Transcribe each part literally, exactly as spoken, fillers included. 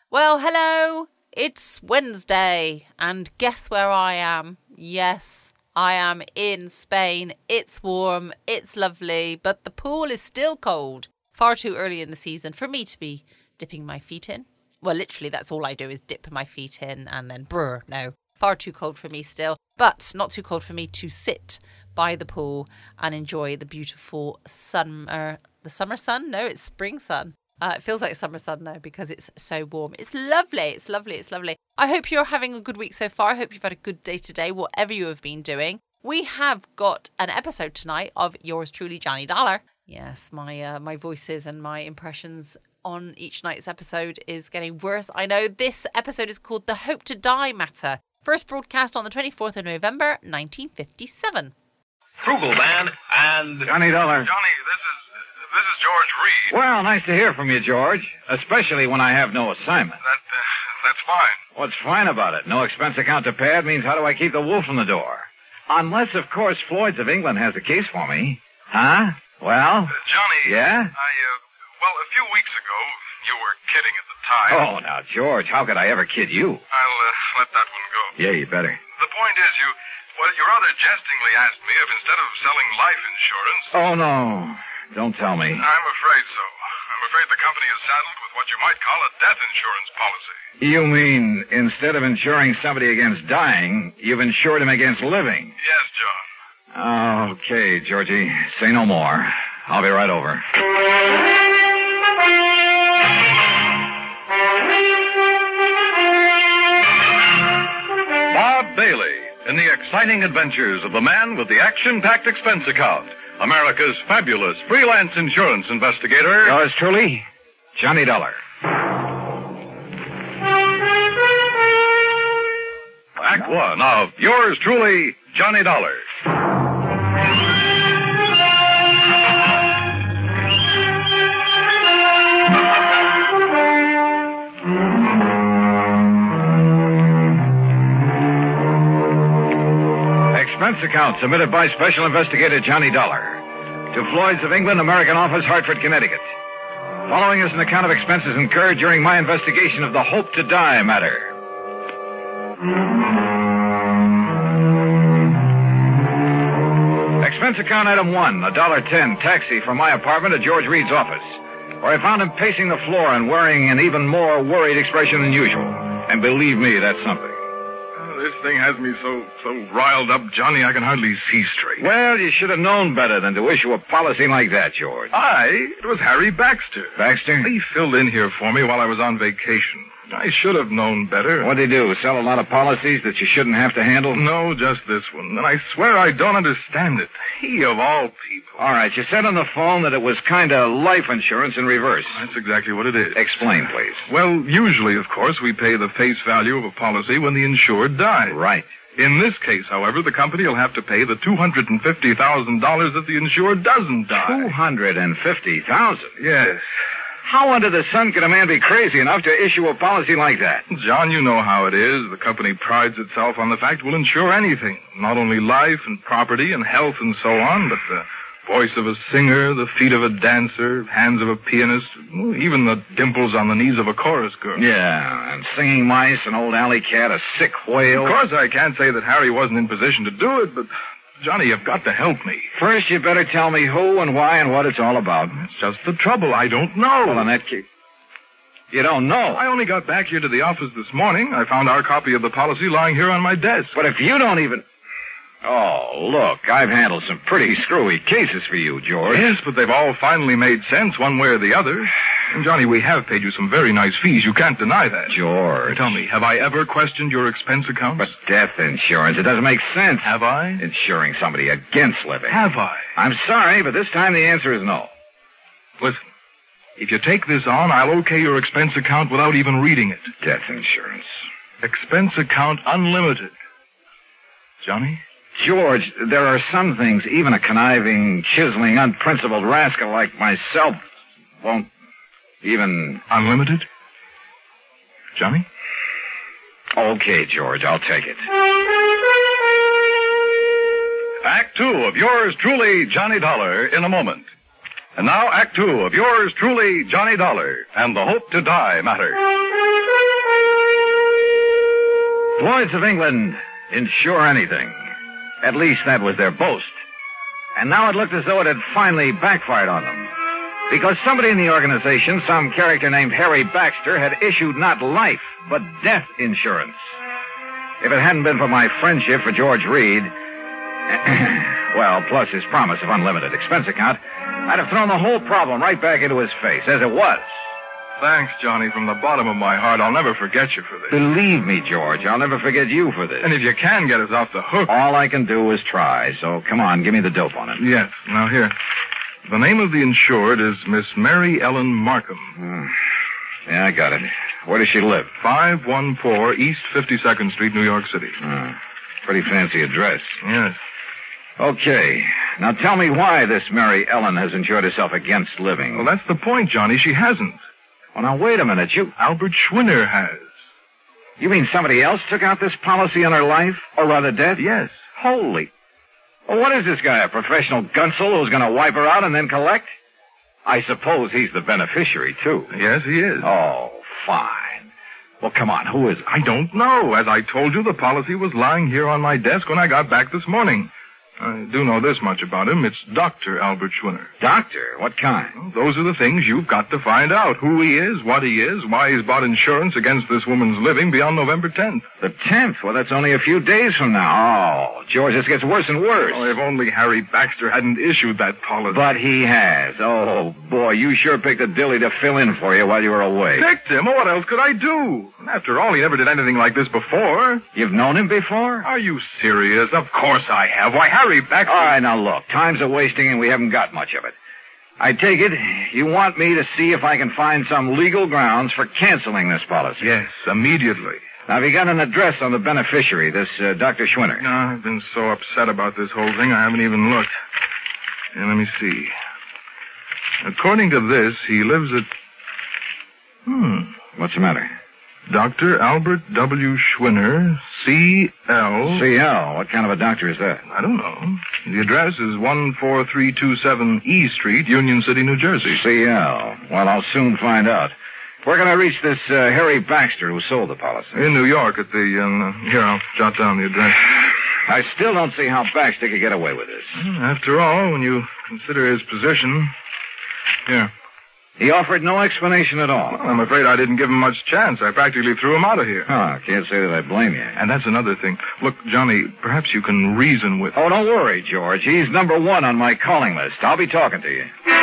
Well, hello. It's Wednesday, and guess where I am? Yes, I am in Spain. It's warm, it's lovely, but the pool is still cold. Far too early in the season for me to be dipping my feet in. Well, literally, that's all I do is dip my feet in and then brr, no. Far too cold for me still, but not too cold for me to sit by the pool and enjoy the beautiful summer, the summer sun? No, it's spring sun. Uh, it feels like summer sun though because it's so warm. It's lovely. It's lovely. It's lovely. I hope you're having a good week so far. I hope you've had a good day today, whatever you have been doing. We have got an episode tonight of yours truly, Johnny Dollar. Yes, my uh, my voices and my impressions on each night's episode is getting worse. I know this episode is called The Hope to Die Matter. First broadcast on the twenty-fourth of November, nineteen fifty-seven. Frugal Man and... Johnny Dollar. Johnny, this is... This is George Reed. Well, nice to hear from you, George. Especially when I have no assignment. That, uh, that's fine. What's fine about it? No expense account to pad means how do I keep the wolf from the door? Unless, of course, Floyd's of England has a case for me. Huh? Well? Uh, Johnny. Yeah? I, uh, well, a few weeks ago, you were kidding at the time. Oh, now, George, how could I ever kid you? I'll, uh, let that one go. Yeah, you better. The point is, you, well, you rather jestingly asked me if instead of selling life insurance... Oh, no. Don't tell me. I'm afraid so. I'm afraid the company is saddled with what you might call a death insurance policy. You mean instead of insuring somebody against dying, you've insured him against living? Yes, John. Okay, Georgie. Say no more. I'll be right over. Bob Bailey in the exciting adventures of the man with the action-packed expense account. America's fabulous freelance insurance investigator. Yours truly, Johnny Dollar. Act one of yours truly, Johnny Dollar. Expense account submitted by Special Investigator Johnny Dollar to Floyd's of England, American Office, Hartford, Connecticut. Following is an account of expenses incurred during my investigation of the Hope to Die matter. Expense account item one, a dollar ten taxi from my apartment to George Reed's office, where I found him pacing the floor and wearing an even more worried expression than usual. And believe me, that's something. This thing has me so, so riled up, Johnny, I can hardly see straight. Well, you should have known better than to issue a policy like that, George. I? It was Harry Baxter. Baxter? He filled in here for me while I was on vacation. I should have known better. What'd he do, sell a lot of policies that you shouldn't have to handle? No, just this one. And I swear I don't understand it. He, of all people. All right, you said on the phone that it was kind of life insurance in reverse. That's exactly what it is. Explain, please. Well, usually, of course, we pay the face value of a policy when the insured dies. Right. In this case, however, the company will have to pay the two hundred fifty thousand dollars if the insured doesn't die. two hundred fifty thousand dollars? Yes. How under the sun could a man be crazy enough to issue a policy like that? John, you know how it is. The company prides itself on the fact we'll insure anything. Not only life and property and health and so on, but the voice of a singer, the feet of a dancer, hands of a pianist, even the dimples on the knees of a chorus girl. Yeah, and singing mice, an old alley cat, a sick whale. Of course I can't say that Harry wasn't in position to do it, but... Johnny, you've got to help me. First, you better tell me who and why and what it's all about. That's just the trouble. I don't know. Well, in that case, you don't know. I only got back here to the office this morning. I found our copy of the policy lying here on my desk. But if you don't even... Oh, look, I've handled some pretty screwy cases for you, George. Yes, but they've all finally made sense one way or the other. And, Johnny, we have paid you some very nice fees. You can't deny that. George. Tell me, have I ever questioned your expense account? But death insurance, it doesn't make sense. Have I? Insuring somebody against living. Have I? I'm sorry, but this time the answer is no. Listen, if you take this on, I'll okay your expense account without even reading it. Death insurance. Expense account unlimited. Johnny? George, there are some things even a conniving, chiseling, unprincipled rascal like myself won't even... Unlimited? Johnny? Okay, George, I'll take it. Act two of yours truly, Johnny Dollar, in a moment. And now, Act two of yours truly, Johnny Dollar, and the Hope to Die matter. Lloyd's of England insure anything. At least that was their boast. And now it looked as though it had finally backfired on them. Because somebody in the organization, some character named Harry Baxter, had issued not life, but death insurance. If it hadn't been for my friendship for George Reed, well, plus his promise of unlimited expense account, I'd have thrown the whole problem right back into his face, as it was. Thanks, Johnny, from the bottom of my heart. I'll never forget you for this. Believe me, George, I'll never forget you for this. And if you can get us off the hook... All I can do is try, so come on, give me the dope on it. Yes. Now, here. The name of the insured is Miss Mary Ellen Markham. Hmm. Yeah, I got it. Where does she live? five one four East fifty-second Street, New York City. Hmm. Pretty fancy address. Yes. Okay. Now tell me why this Mary Ellen has insured herself against living. Well, that's the point, Johnny. She hasn't. Well, now, wait a minute. You... Albert Schwinner has. You mean somebody else took out this policy on her life? Or rather death? Yes. Holy... Well, what is this guy, a professional gunsel who's going to wipe her out and then collect? I suppose he's the beneficiary, too. Yes, he is. Oh, fine. Well, come on, who is it? I don't know. As I told you, the policy was lying here on my desk when I got back this morning. I do know this much about him. It's Doctor Albert Schwinner. Doctor? What kind? Well, those are the things you've got to find out. Who he is, what he is, why he's bought insurance against this woman's living beyond November tenth. The tenth? Well, that's only a few days from now. Oh, George, this gets worse and worse. Oh, if only Harry Baxter hadn't issued that policy. But he has. Oh, boy, you sure picked a dilly to fill in for you while you were away. Picked him? Well, what else could I do? After all, he never did anything like this before. You've known him before? Are you serious? Of course I have. Why, Harry Baxter... All right, now look. Time's a-wasting and we haven't got much of it. I take it you want me to see if I can find some legal grounds for canceling this policy. Yes, immediately. Now, have you got an address on the beneficiary, this uh, Doctor Schwinner? No, I've been so upset about this whole thing, I haven't even looked. Here, let me see. According to this, he lives at... Hmm. What's the matter? Doctor Albert W. Schwinner, C L... C L? What kind of a doctor is that? I don't know. The address is one four three two seven E Street, Union City, New Jersey. C L. Well, I'll soon find out. Where can I reach this uh, Harry Baxter who sold the policy? In New York at the... Um, here, I'll jot down the address. I still don't see how Baxter could get away with this. After all, when you consider his position... Here. He offered no explanation at all. Well, I'm afraid I didn't give him much chance. I practically threw him out of here. Oh, can't say that I blame you. And that's another thing. Look, Johnny, perhaps you can reason with... Oh, don't worry, George. He's number one on my calling list. I'll be talking to you.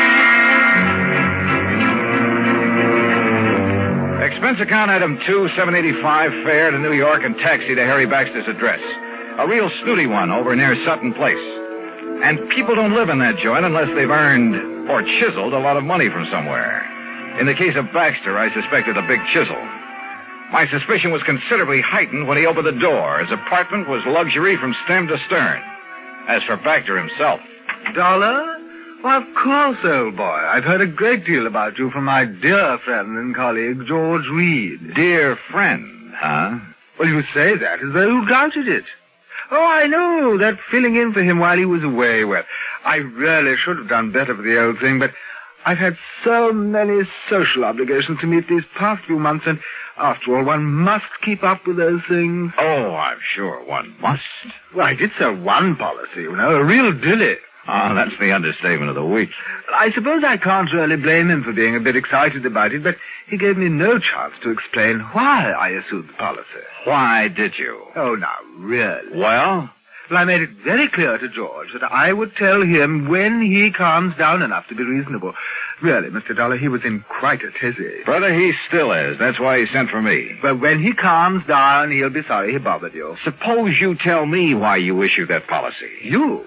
Expense account item two, seven eighty-five, fare to New York and taxi to Harry Baxter's address. A real snooty one over near Sutton Place. And people don't live in that joint unless they've earned or chiseled a lot of money from somewhere. In the case of Baxter, I suspected a big chisel. My suspicion was considerably heightened when he opened the door. His apartment was luxury from stem to stern. As for Baxter himself... Dollar? Why, of course, old boy. I've heard a great deal about you from my dear friend and colleague, George Reed. Dear friend, huh? Well, you say that as though you doubted it. Oh, I know, that filling in for him while he was away. Well, I really should have done better for the old thing, but I've had so many social obligations to meet these past few months, and after all, one must keep up with those things. Oh, I'm sure one must. Well, I did sell one policy, you know, a real dilly. Oh, that's the understatement of the week. I suppose I can't really blame him for being a bit excited about it, but he gave me no chance to explain why I assumed the policy. Why did you? Oh, now, really? Well? Well, I made it very clear to George that I would tell him when he calms down enough to be reasonable. Really, Mister Dollar, he was in quite a tizzy. Brother, he still is. That's why he sent for me. But when he calms down, he'll be sorry he bothered you. Suppose you tell me why you issued that policy. You?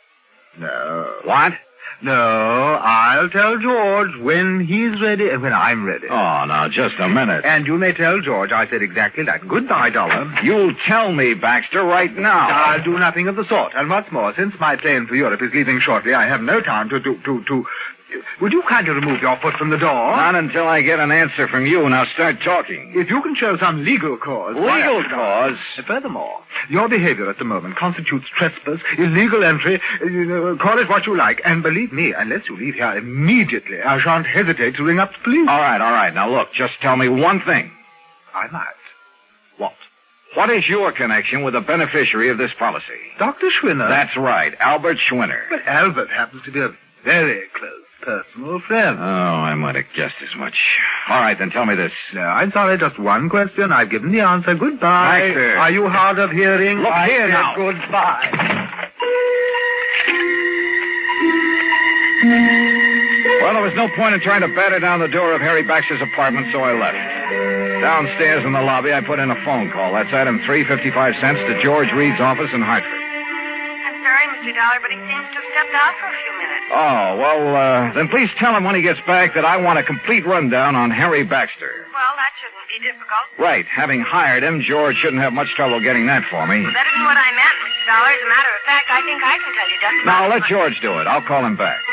No. What? No, I'll tell George when he's ready and when I'm ready. Oh, now, just a minute. And you may tell George I said exactly that. Goodbye, Dollar. You'll tell me, Baxter, right now. I'll do nothing of the sort. And what's more, since my plane for Europe is leaving shortly, I have no time to, to, to, to... Would you kindly remove your foot from the door? Not until I get an answer from you. Now start talking. If you can show some legal cause... Legal cause? Furthermore, your behavior at the moment constitutes trespass, illegal entry, uh, call it what you like. And believe me, unless you leave here immediately, I shan't hesitate to ring up the police. All right, all right. Now look, just tell me one thing. I might. What? What is your connection with the beneficiary of this policy? Doctor Schwinner? That's right, Albert Schwinner. But Albert happens to be a very close personal friend. Oh, I might have guessed as much. All right, then tell me this. No, I'm sorry, just one question. I've given the answer. Goodbye. Baxter. Are you hard of hearing? Look I here said now. Goodbye. Well, there was no point in trying to batter down the door of Harry Baxter's apartment, so I left. Downstairs in the lobby, I put in a phone call. That's item three, fifty-five cents to George Reed's office in Hartford. I'm sorry, Mister Dollar, but he seems to have stepped out for a few minutes. Oh, well, uh, then please tell him when he gets back that I want a complete rundown on Harry Baxter. Well, that shouldn't be difficult. Right. Having hired him, George shouldn't have much trouble getting that for me. Well, that isn't what I meant, Mister Dollar. As a matter of fact, I think I can tell you just about Now, as let much- George do it. I'll call him back.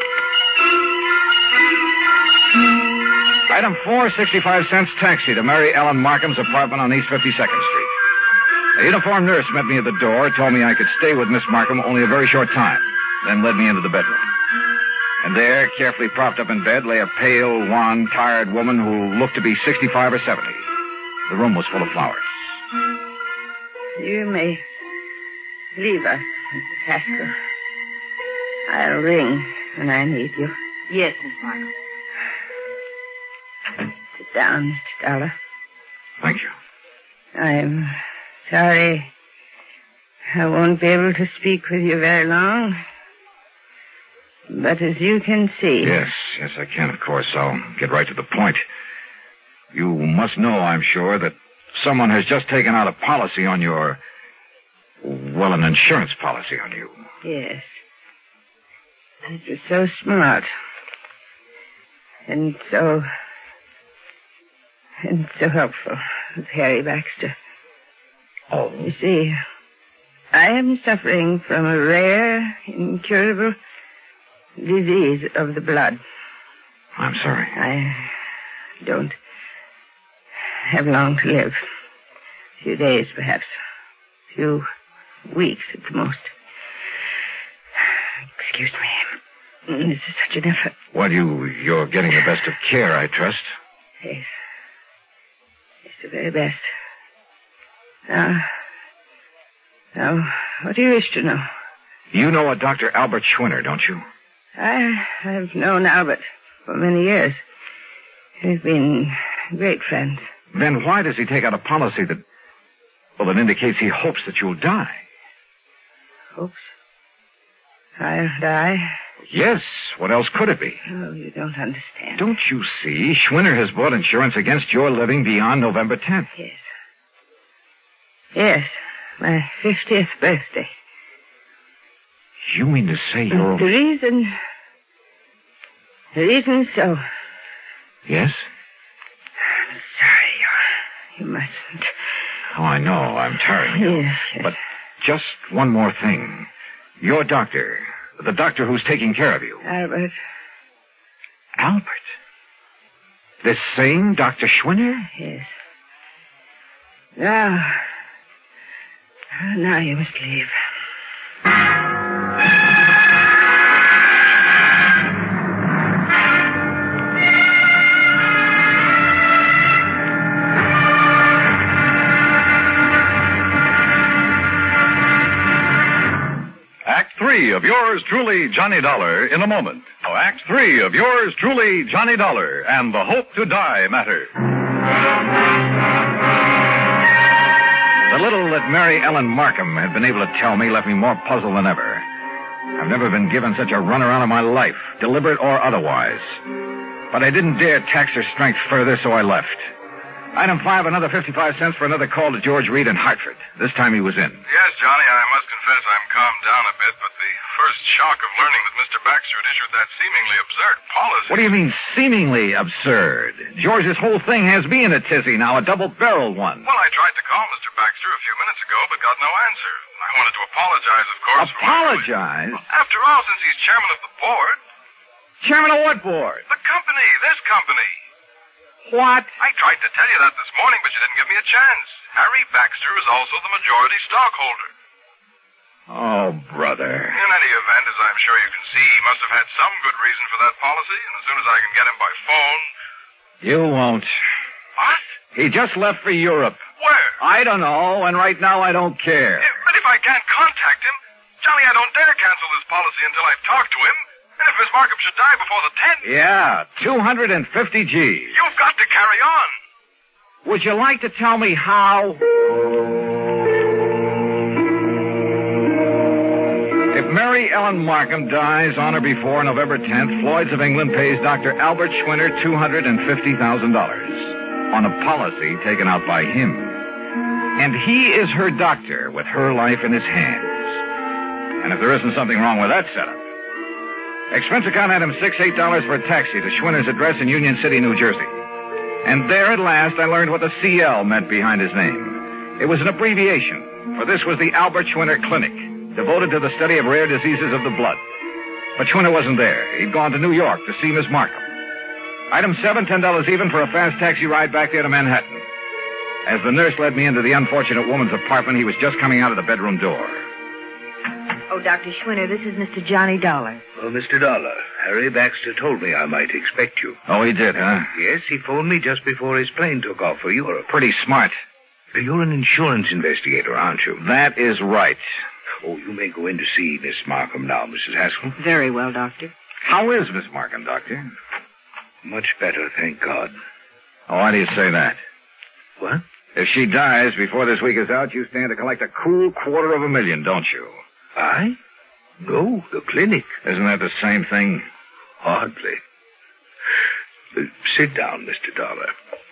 Item four, sixty-five cents taxi to Mary Ellen Markham's apartment on East fifty-second Street. A uniformed nurse met me at the door, told me I could stay with Miss Markham only a very short time, then led me into the bedroom. And there, carefully propped up in bed, lay a pale, wan, tired woman who looked to be sixty-five or seventy. The room was full of flowers. You may leave us, Missus Haskell. I'll ring when I need you. Yes, Miss Markham. Sit down, Mister Dollar. Thank you. I'm sorry I won't be able to speak with you very long. But as you can see... Yes, yes, I can, of course. I'll get right to the point. You must know, I'm sure, that someone has just taken out a policy on your... Well, an insurance policy on you. Yes. It was so smart. And so... And so helpful with Harry Baxter. Oh. You see, I am suffering from a rare, incurable disease of the blood. I'm sorry. I don't have long to live. A few days, perhaps. A few weeks at the most. Excuse me. This is such an effort. Well, you, you're getting the best of care, I trust. Yes. It's the very best. Now, now, what do you wish to know? You know a Doctor Albert Schwinner, don't you? I have known Albert for many years. We've been great friends. Then why does he take out a policy that, well, that indicates he hopes that you'll die? Hopes? I'll die? Yes. What else could it be? Oh, you don't understand. Don't you see? Schwinner has bought insurance against your living beyond November tenth. Yes. Yes. My fiftieth birthday. You mean to say you're... The reason... The reason so... Yes? I'm sorry, you, you mustn't. Oh, I know. I'm tiring you. Yes, yes. But just one more thing. Your doctor, the doctor who's taking care of you. Albert. Albert? This same Doctor Schwinner? Yes. Now... Now you must leave. Act three of yours truly, Johnny Dollar, in a moment. Now, Act three of yours truly, Johnny Dollar, and the Hope to Die matter. The little that Mary Ellen Markham had been able to tell me left me more puzzled than ever. I've never been given such a runaround in my life, deliberate or otherwise. But I didn't dare tax her strength further, so I left. Item five, another fifty-five cents for another call to George Reed in Hartford. This time he was in. Yes, Johnny, I must confess I'm calmed down a bit, but the first shock of learning that Mister Baxter had issued that seemingly absurd policy... What do you mean, seemingly absurd? George's whole thing has me in a tizzy now, a double-barreled one. Well, I tried to call Mister Baxter a few minutes ago, but got no answer. I wanted to apologize, of course. for- Apologize? Well, after all, since he's chairman of the board... Chairman of what board? The company, this company. What? I tried to tell you that this morning, but you didn't give me a chance. Harry Baxter is also the majority stockholder. Oh, brother. In any event, as I'm sure you can see, he must have had some good reason for that policy, and as soon as I can get him by phone... You won't. What? He just left for Europe. Where? I don't know, and right now I don't care. Yeah, but if I can't contact him, Johnny, I don't dare cancel this policy until I've talked to him. And if Miss Markham should die before the tenth... Yeah, two hundred fifty G's. You've got to carry on. Would you like to tell me how? If Mary Ellen Markham dies on or before November tenth, Floyd's of England pays Doctor Albert Schwinner two hundred fifty thousand dollars on a policy taken out by him. And he is her doctor with her life in his hands. And if there isn't something wrong with that setup. Expense account had him six, eight dollars for a taxi to Schwinner's address in Union City, New Jersey. And there at last I learned what the C L meant behind his name. It was an abbreviation, for this was the Albert Schwinner Clinic, devoted to the study of rare diseases of the blood. But Schwinner wasn't there. He'd gone to New York to see Miss Markham. Item seven, ten dollars even for a fast taxi ride back there to Manhattan. As the nurse led me into the unfortunate woman's apartment, he was just coming out of the bedroom door. Oh, Doctor Schwinner, this is Mister Johnny Dollar. Oh, Mister Dollar, Harry Baxter told me I might expect you. Oh, he did, huh? Yes, he phoned me just before his plane took off for Europe. Pretty smart. You're an insurance investigator, aren't you? That is right. Oh, you may go in to see Miss Markham now, Missus Haskell. Very well, Doctor. How is Miss Markham, Doctor? Much better, thank God. Oh, why do you say that? What? If she dies before this week is out, you stand to collect a cool quarter of a million, don't you? I? No, the clinic. Isn't that the same thing? Hardly. Uh, sit down, Mister Dollar.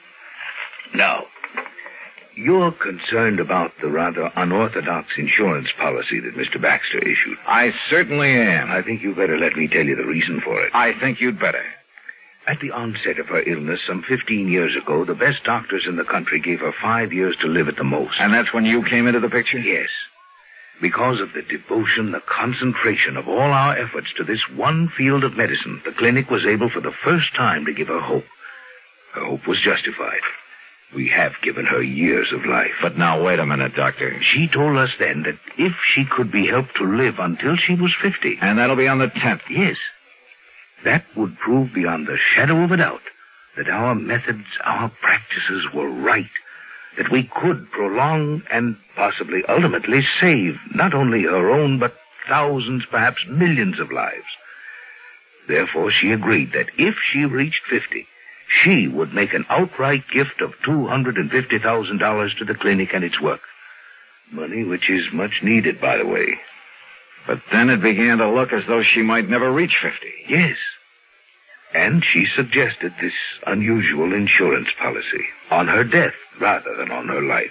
Now, you're concerned about the rather unorthodox insurance policy that Mister Baxter issued. I certainly am. I think you better let me tell you the reason for it. I think you'd better. At the onset of her illness some fifteen years ago, the best doctors in the country gave her five years to live at the most. And that's when you came into the picture? Yes. Because of the devotion, the concentration of all our efforts to this one field of medicine, the clinic was able for the first time to give her hope. Her hope was justified. We have given her years of life. But now, wait a minute, Doctor. She told us then that if she could be helped to live until she was fifty... And that'll be on the tenth? Yes. That would prove beyond the shadow of a doubt that our methods, our practices were right. That we could prolong and possibly ultimately save not only her own, but thousands, perhaps millions of lives. Therefore, she agreed that if she reached fifty, she would make an outright gift of two hundred fifty thousand dollars to the clinic and its work. Money which is much needed, by the way. But then it began to look as though she might never reach fifty. Yes. And she suggested this unusual insurance policy on her death rather than on her life.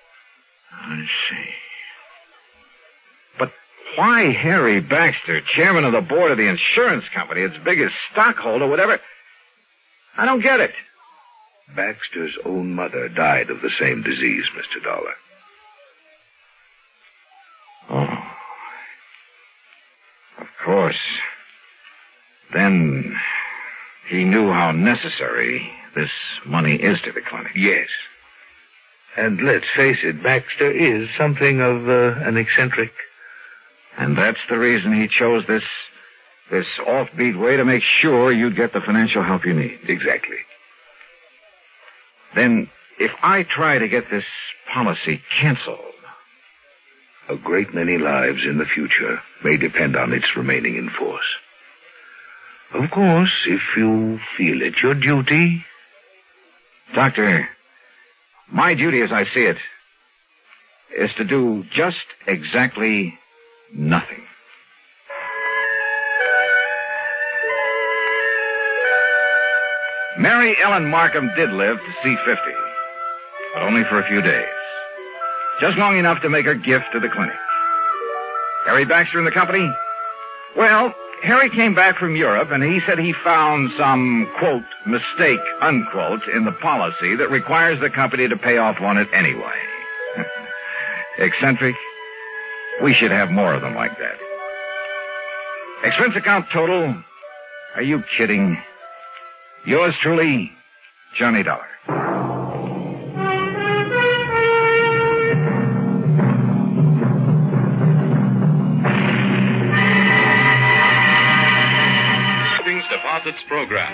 I see. But why Harry Baxter, chairman of the board of the insurance company, its biggest stockholder, whatever? I don't get it. Baxter's own mother died of the same disease, Mister Dollar. Oh. Of course. Then he knew how necessary this money is to the clinic. Yes. And let's face it, Baxter is something of uh, an eccentric. And that's the reason he chose this, this offbeat way to make sure you'd get the financial help you need. Exactly. Then, if I try to get this policy canceled... A great many lives in the future may depend on its remaining in force. Of course, if you feel it your duty... Doctor, my duty as I see it is to do just exactly nothing. Mary Ellen Markham did live to see fifty, but only for a few days. Just long enough to make her gift to the clinic. Harry Baxter and the company? Well, Harry came back from Europe, and he said he found some, quote, mistake, unquote, in the policy that requires the company to pay off on it anyway. Eccentric? We should have more of them like that. Expense account total? Are you kidding? Yours truly, Johnny Dollar. Deposits program.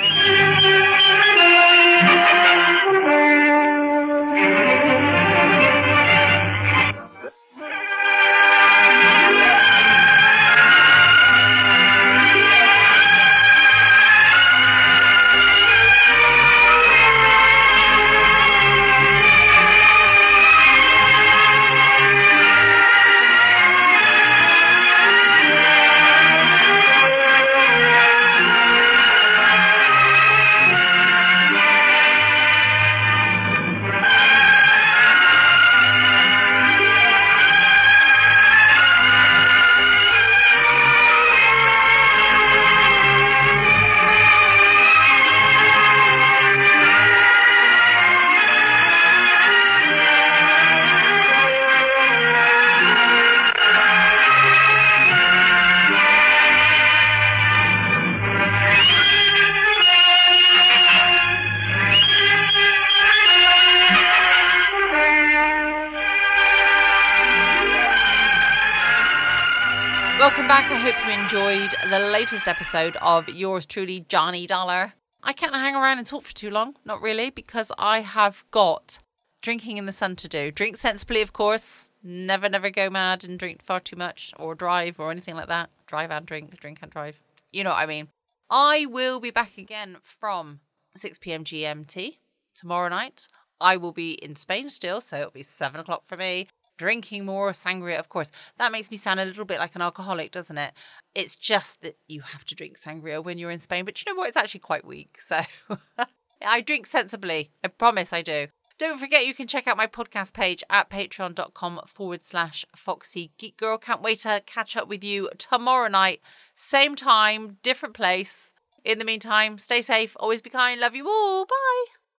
Welcome back. I hope you enjoyed the latest episode of yours truly, Johnny Dollar. I can't hang around and talk for too long. Not really, because I have got drinking in the sun to do. Drink sensibly, of course. Never, never go mad and drink far too much or drive or anything like that. Drive and drink, drink and drive. You know what I mean. I will be back again from six p.m. G M T tomorrow night. I will be in Spain still, so it'll be seven o'clock for me. Drinking more sangria, of course. That makes me sound a little bit like an alcoholic, doesn't it? It's just that you have to drink sangria when you're in Spain. But you know what? It's actually quite weak. So I drink sensibly. I promise I do. Don't forget you can check out my podcast page at patreon.com forward slash Foxy Geek Girl. Can't wait to catch up with you tomorrow night. Same time, different place. In the meantime, stay safe. Always be kind. Love you all. Bye.